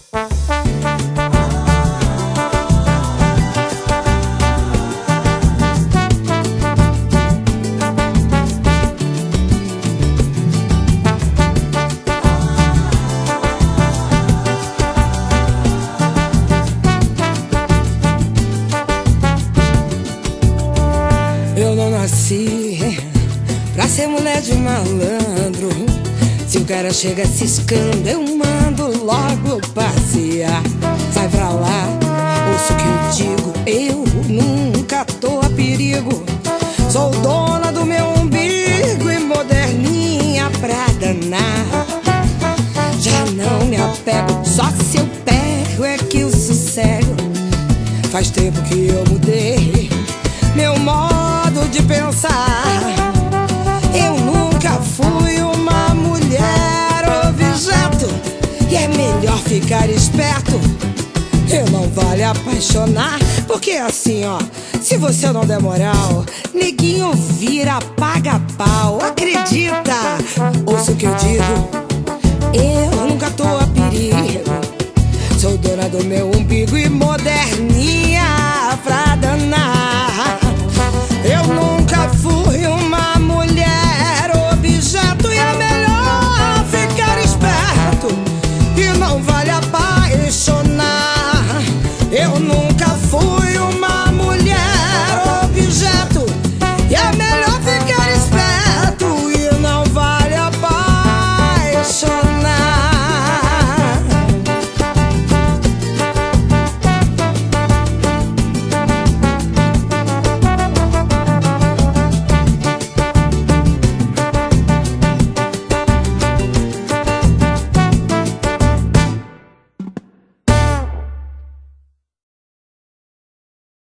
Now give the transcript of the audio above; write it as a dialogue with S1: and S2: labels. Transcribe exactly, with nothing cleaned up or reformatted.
S1: Eu não nasci pra ser mulher de malandro. Se o cara chega ciscando, eu mando logo passear. Sai pra lá, ouço o que eu digo, eu nunca tô a perigo. Sou dona do meu umbigo e moderninha pra danar. Já não me apego, só se eu pego é que o sossego. Faz tempo que eu mudei meu modo de pensar. Eu nunca fui uma mulher objeto, e é melhor ficar esperto. Eu não vale apaixonar, porque assim ó, se você não der moral, neguinho vira paga-pau. Acredita, ouça o que eu digo, eu nunca tô a perigo. Sou dona do meu umbigo